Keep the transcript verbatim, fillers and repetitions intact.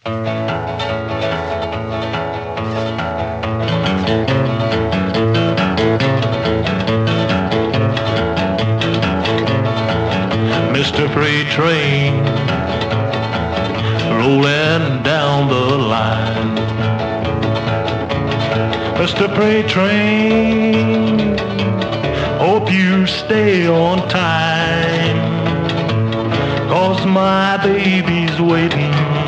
Mister Freight Train, rolling down the line. Mister Freight Train, hope you stay on time, 'cause my baby's waiting